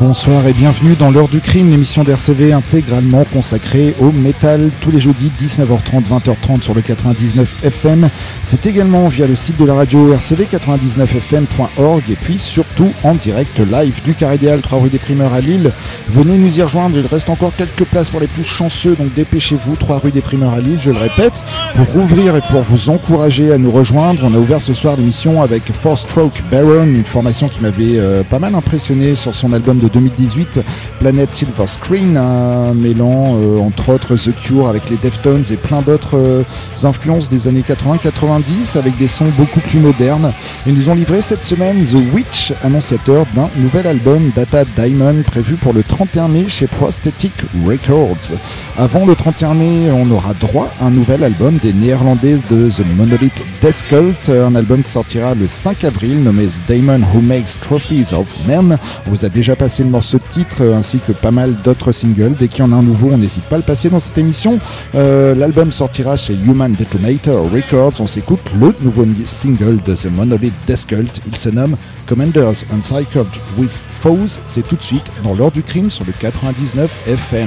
Bonsoir et bienvenue dans l'heure du crime, l'émission d'RCV intégralement consacrée au métal tous les jeudis 19h30, 20h30 sur le 99 FM. C'est également via le site de la radio rcv99fm.org et puis surtout en direct live du Carré des Halles, 3 rue des Primeurs à Lille. Venez nous y rejoindre, il reste encore quelques places pour les plus chanceux, donc dépêchez-vous, 3 rue des Primeurs à Lille, je le répète. Pour ouvrir et pour vous encourager à nous rejoindre, on a ouvert ce soir l'émission avec Four Stroke Baron, une formation qui m'avait pas mal impressionné sur son album de 2018, Planet Silver Screen, mêlant entre autres The Cure avec les Deftones et plein d'autres influences des années 80-90 avec des sons beaucoup plus modernes. Ils nous ont livré cette semaine The Witch, annonciateur d'un nouvel album Data Diamond prévu pour le 31 mai chez Prosthetic Records. Avant le 31 mai, on aura droit à un nouvel album des Néerlandais de The Monolith Death Cult, un album qui sortira le 5 avril nommé The Demon Who Makes Trophies of Men. On vous a déjà passé le morceau de titre ainsi que pas mal d'autres singles. Dès qu'il y en a un nouveau, on n'hésite pas à le passer dans cette émission. L'album sortira chez Human Detonator Records. On s'écoute le nouveau single de The Monolith Death Cult. Il se nomme Commanders Encircled with Foes. C'est tout de suite dans l'heure du crime sur le 99 FM.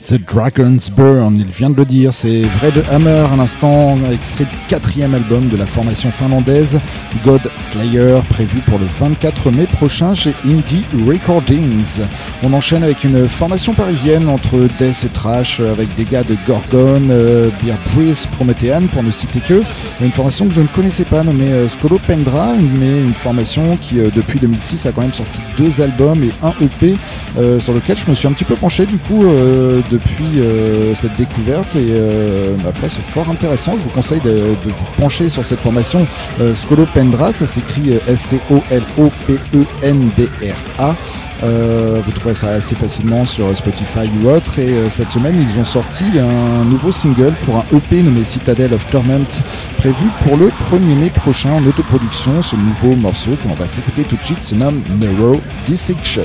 The Dragon's Burn, il vient de le dire, c'est Vrai de Hammer à l'instant, extrait du 4e album de la formation finlandaise God Slayer, prévu pour le 24 mai prochain chez Indie Recordings. On enchaîne avec une formation parisienne entre death et trash, avec des gars de Gorgon, Beer Breeze, Promethean pour ne citer que. Une formation que je ne connaissais pas nommée Scolopendra, mais une formation qui depuis 2006 a quand même sorti 2 albums et un EP sur lequel je me suis un petit peu penché du coup depuis cette découverte et ma foi c'est fort intéressant. Je vous conseille de vous pencher sur cette formation Scolopendra, ça s'écrit Scolopendra. Vous trouverez ça assez facilement sur Spotify ou autre, et cette semaine ils ont sorti un nouveau single pour un EP nommé Citadel of Torment, prévu pour le 1er mai prochain en autoproduction. Ce nouveau morceau qu'on va s'écouter tout de suite se nomme Narrow Dissection.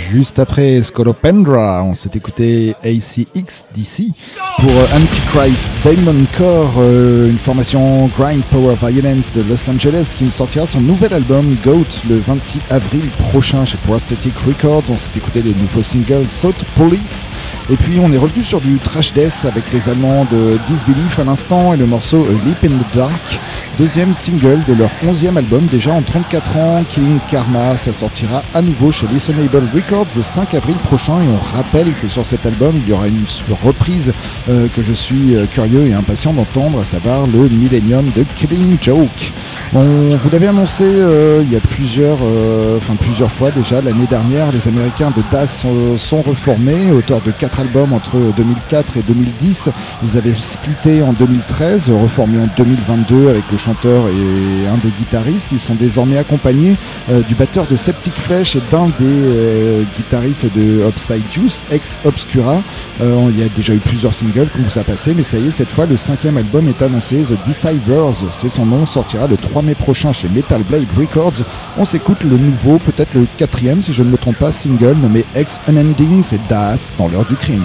Juste après Scolopendra, on s'est écouté ACXDC pour Antichrist Demon Core, une formation Grind Power Violence de Los Angeles qui nous sortira son nouvel album Goat le 26 avril prochain chez Prosthetic Records. On s'est écouté les nouveaux singles Salt Police et puis on est revenu sur du Trash Death avec les Allemands de Disbelief à l'instant et le morceau A Leap in the Dark, deuxième single de leur 11e album déjà en 34 ans. Killing Karma, ça sortira à nouveau chez Listenable Records le 5 avril prochain et on rappelle que sur cet album il y aura une reprise que je suis curieux et impatient d'entendre, à savoir le Millennium de Killing Joke. On vous l'avait annoncé il y a plusieurs fois déjà l'année dernière, les Américains de Das sont reformés, auteurs de 4 albums entre 2004 et 2010. Ils avaient splitté en 2013, reformés en 2022 avec le chanteur et un des guitaristes. Ils sont désormais accompagnés du batteur de Septic Flesh et d'un des guitaristes de Upside Juice, ex Obscura. Il y a déjà eu plusieurs singles comme ça a passé, mais ça y est, cette fois le 5e album est annoncé, The Deceivers, c'est son nom, sortira le 3 mai prochain chez Metal Blade Records. On s'écoute le nouveau, peut-être le 4e si je ne me trompe pas, single nommé Ex Unending, c'est Das dans l'heure du crime.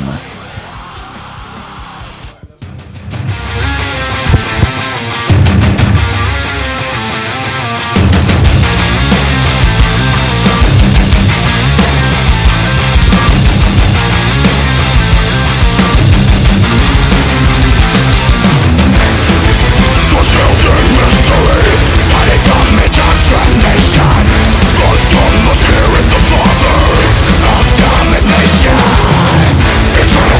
Eternal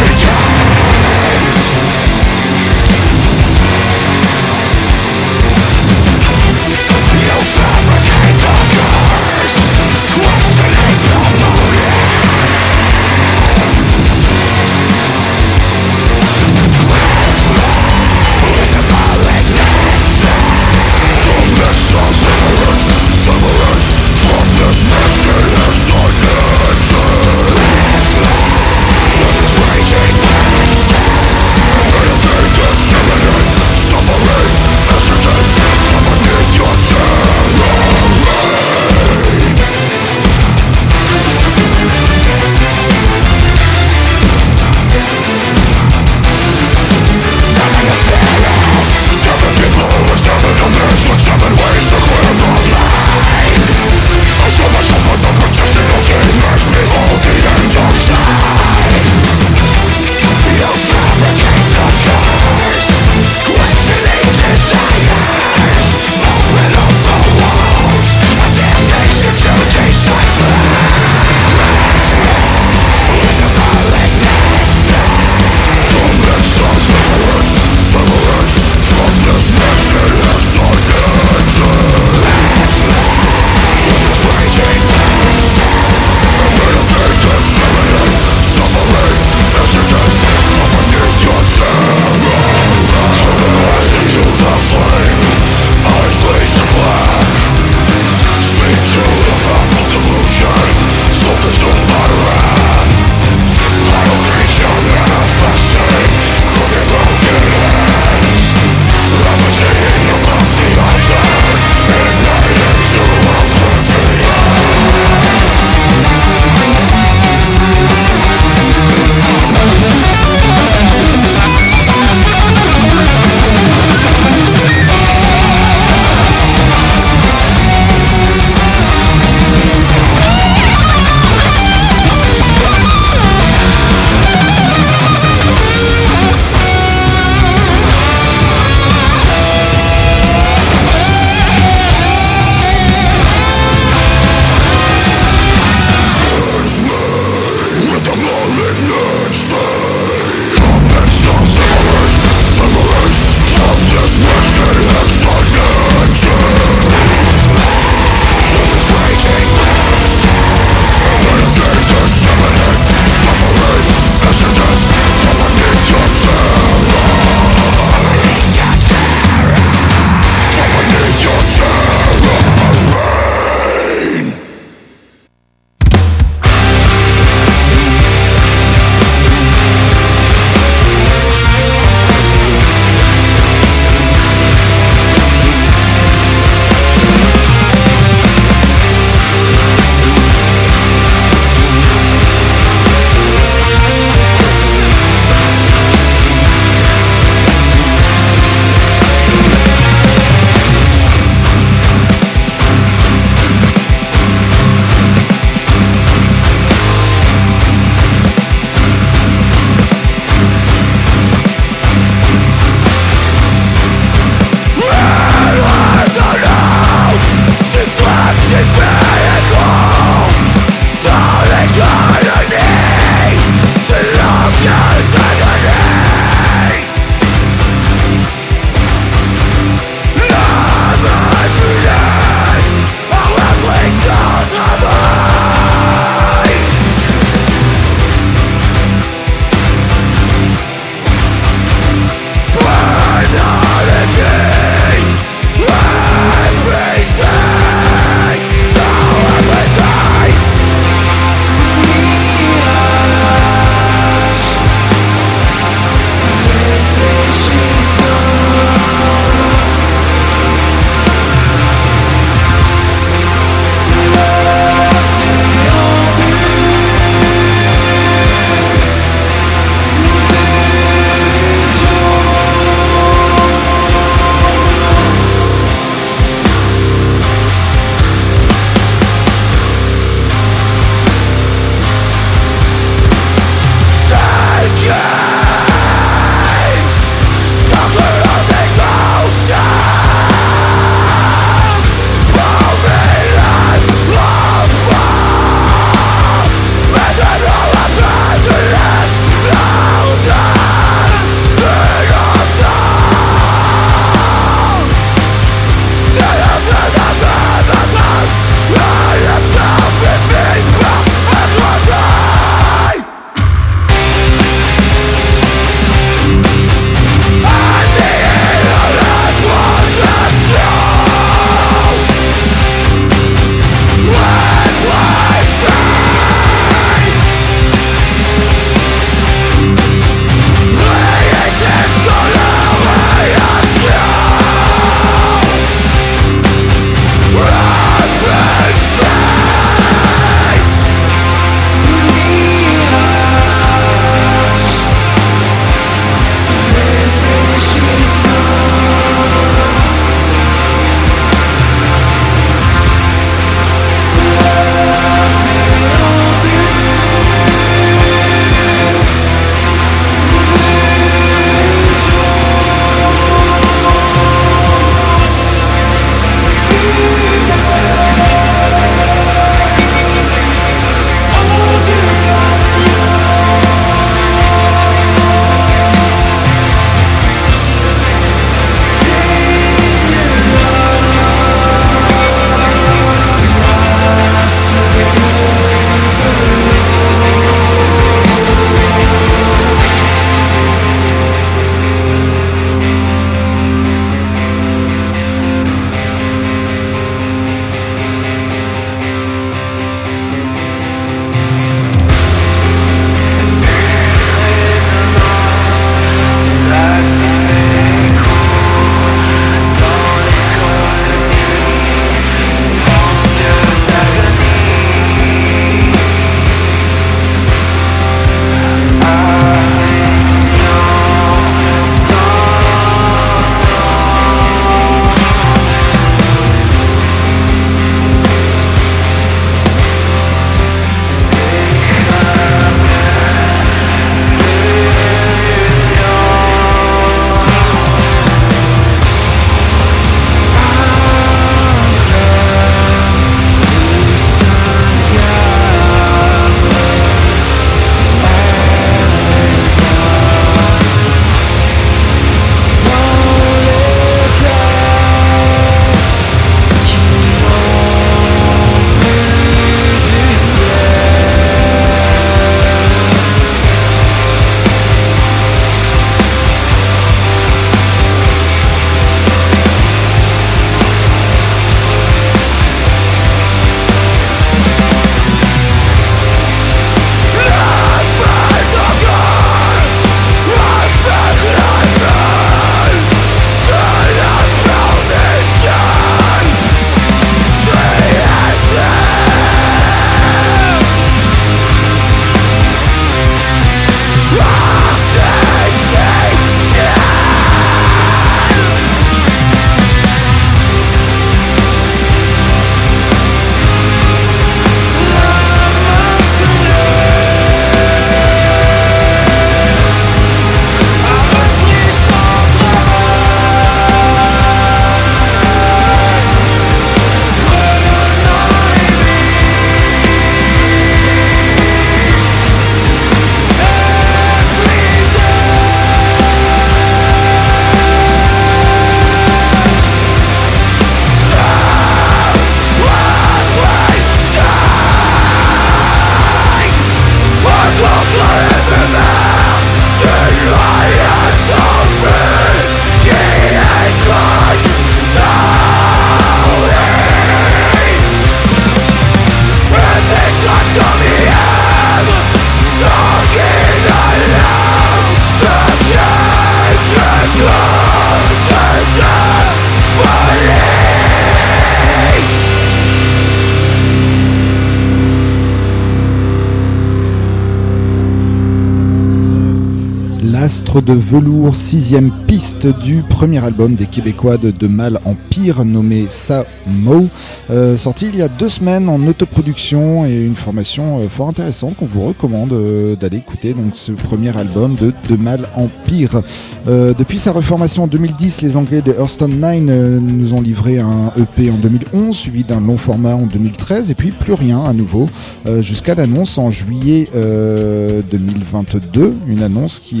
titre de Velours, 6e piste du premier album des Québécois de Mal en Pire, nommé Samo, sorti il y a 2 semaines en autoproduction et une formation fort intéressante qu'on vous recommande d'aller écouter. Donc ce premier album de Mal en Pire. Depuis sa reformation en 2010, les Anglais de Hurston 9 nous ont livré un EP en 2011, suivi d'un long format en 2013, et puis plus rien à nouveau, jusqu'à l'annonce en juillet 2022, une annonce qui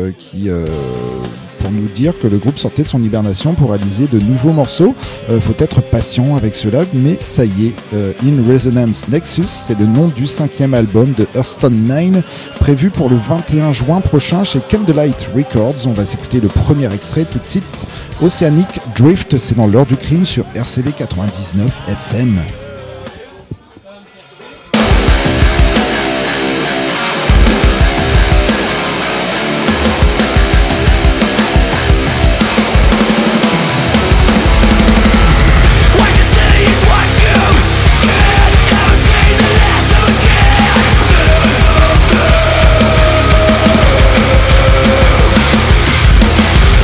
pour nous dire que le groupe sortait de son hibernation pour réaliser de nouveaux morceaux. Faut être patient avec cela, mais ça y est, In Resonance Nexus, c'est le nom du 5e album de Hurston 9, prévu pour le 21 juin prochain chez Candlelight Records. On va s'écouter le premier extrait tout de suite. Oceanic Drift, c'est dans l'heure du crime sur RCV 99 FM.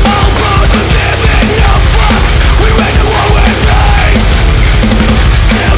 Still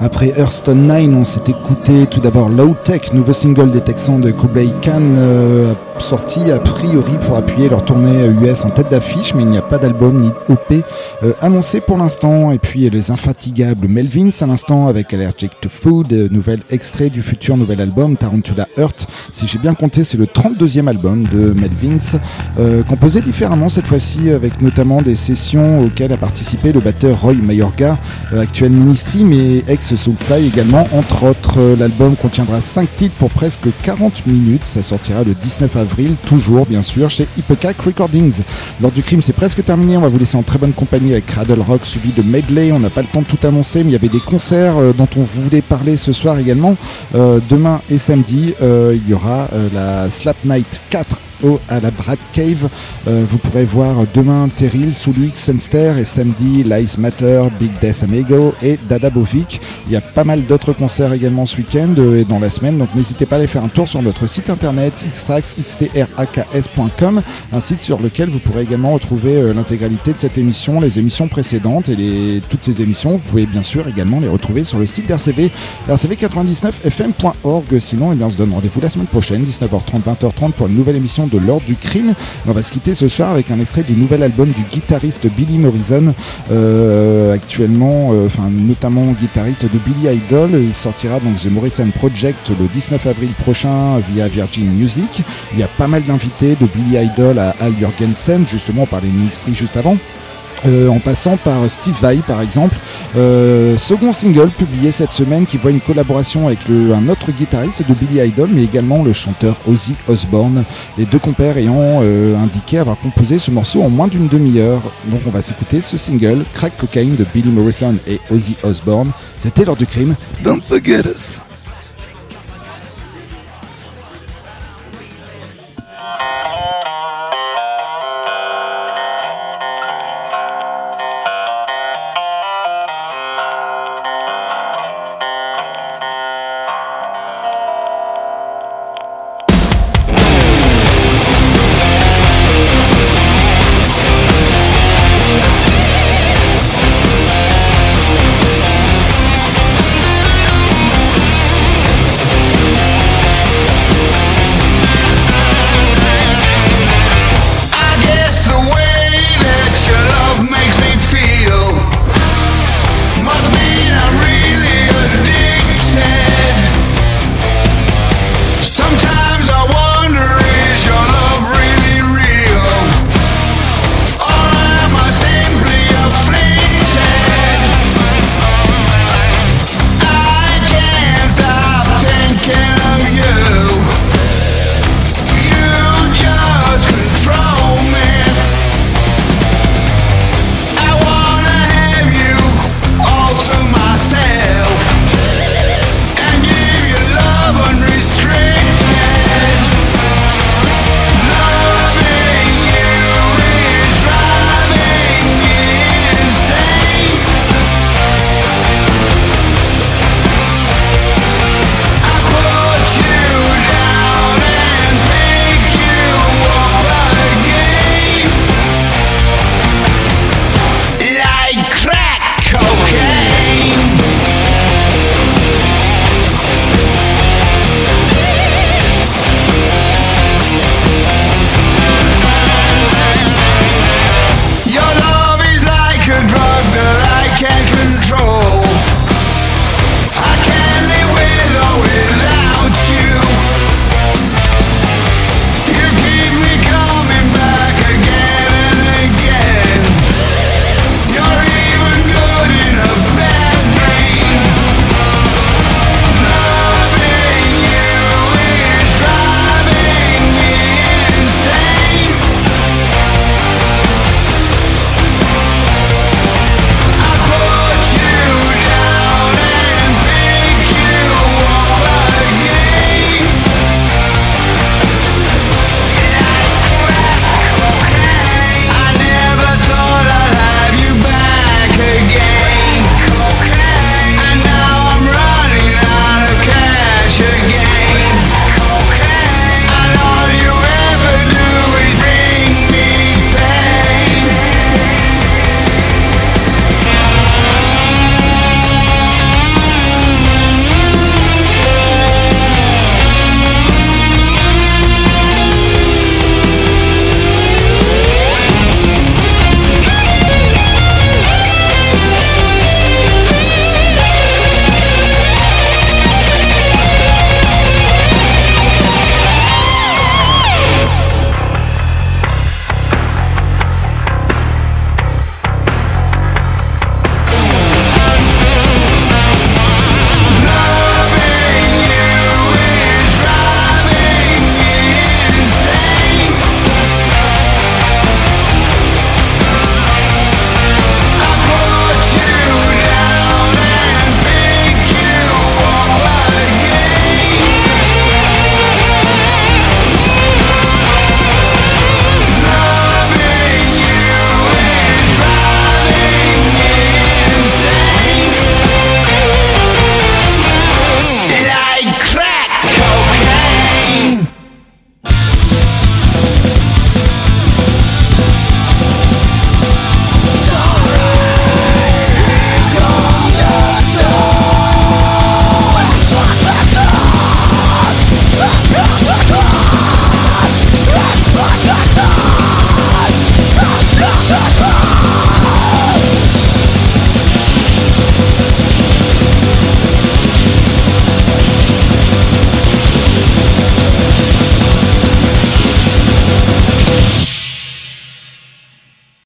Après Hearthstone 9, on s'est écouté tout d'abord Low Tech, nouveau single des Texans de Kublai Khan, sorti a priori pour appuyer leur tournée US en tête d'affiche, mais il n'y a pas d'album ni d'EP annoncé pour l'instant. Et puis les infatigables Melvins à l'instant avec Allergic to Food, nouvel extrait du futur nouvel album Tarantula Heart. Si j'ai bien compté, c'est le 32e album de Melvins, composé différemment cette fois-ci, avec notamment des sessions auxquelles a participé le batteur Roy Mayorga, actuel Ministry, mais ex-Soulfly également, entre autres. L'album contiendra 5 titres pour presque 40 minutes, ça sortira le 19 avril, toujours bien sûr chez Hypocac Recordings. L'heure du crime c'est presque terminé, on va vous laisser en très bonne compagnie avec Cradle Rock suivi de Medley. On n'a pas le temps de tout annoncer, mais il y avait des concerts dont on voulait parler ce soir également. Demain et samedi, il y aura la Slap Night 4 à la Brad Cave. Vous pourrez voir demain Terril, Soulix, Senster, et samedi Lies Matter, Big Death Amigo et Dada Bovic. Il y a pas mal d'autres concerts également ce week-end et dans la semaine, donc n'hésitez pas à aller faire un tour sur notre site internet xtrax.com, un site sur lequel vous pourrez également retrouver l'intégralité de cette émission, les émissions précédentes et toutes ces émissions. Vous pouvez bien sûr également les retrouver sur le site d'RCV, rcv99fm.org. Sinon, on se donne rendez-vous la semaine prochaine, 19h30, 20h30 pour une nouvelle émission de l'Ordre du crime. On va se quitter ce soir avec un extrait du nouvel album du guitariste Billy Morrison, actuellement, notamment guitariste de Billy Idol. Il sortira donc The Morrison Project le 19 avril prochain via Virgin Music. Il y a pas mal d'invités de Billy Idol à Al Jurgensen, justement on parlait de Ministry juste avant. En passant par Steve Vai par exemple, second single publié cette semaine qui voit une collaboration avec un autre guitariste de Billy Idol, mais également le chanteur Ozzy Osbourne, les deux compères ayant indiqué avoir composé ce morceau en moins d'une demi-heure. Donc on va s'écouter ce single Crack Cocaine de Billy Morrison et Ozzy Osbourne. C'était l'heure du crime, don't forget us.